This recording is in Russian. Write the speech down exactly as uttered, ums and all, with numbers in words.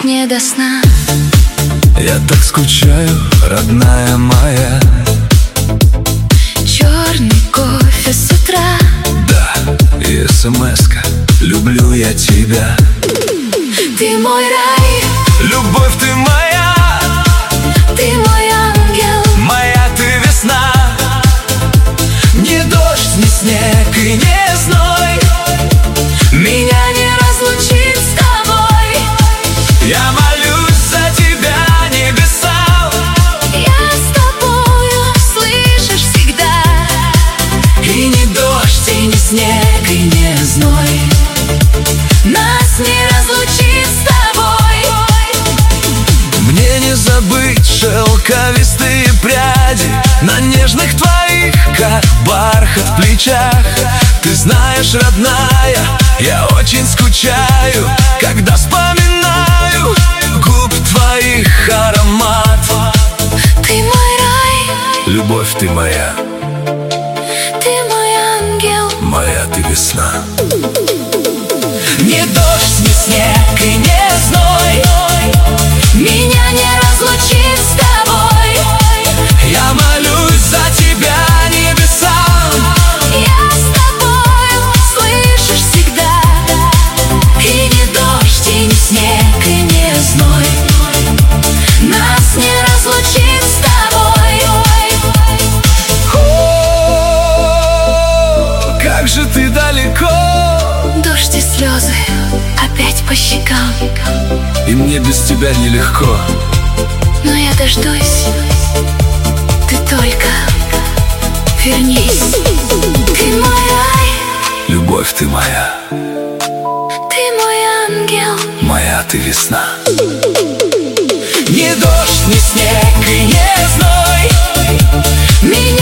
так не до сна. Я так скучаю, родная моя. Черный кофе с утра, Да, и смс-ка: люблю я тебя. ты мой рай, Любовь, ты моя, ты мой ангел, моя ты весна. Не дождь, не снег и не зной меня не разлучит с тобой. Я молюсь за тебя небесам. Я с тобою, слышишь, всегда. И не дождь, и не снег, и не зной Нас не разлучит с тобой. Мне не забыть шелковистые пряди на нежных твоих, как бархат в плечах. Ты знаешь, родная, я очень скучаю, когда вспоминаю губ твоих аромат. Ты мой рай, Любовь, ты моя, ты мой ангел, моя ты весна. не дождь, не снег и не зной меня не разлучит с тобой. Я молюсь за тебя небесам. Я с тобою, слышишь, всегда. И не дождь, и не снег, и не зной нас не разлучит с тобой. О, как же ты далеко. Дождь и слезы опять по щекам, И мне без тебя нелегко. но я дождусь, ты только вернись. Ты мой рай, Любовь, ты моя, ты мой ангел, моя ты весна. не дождь, не снег и не зной меня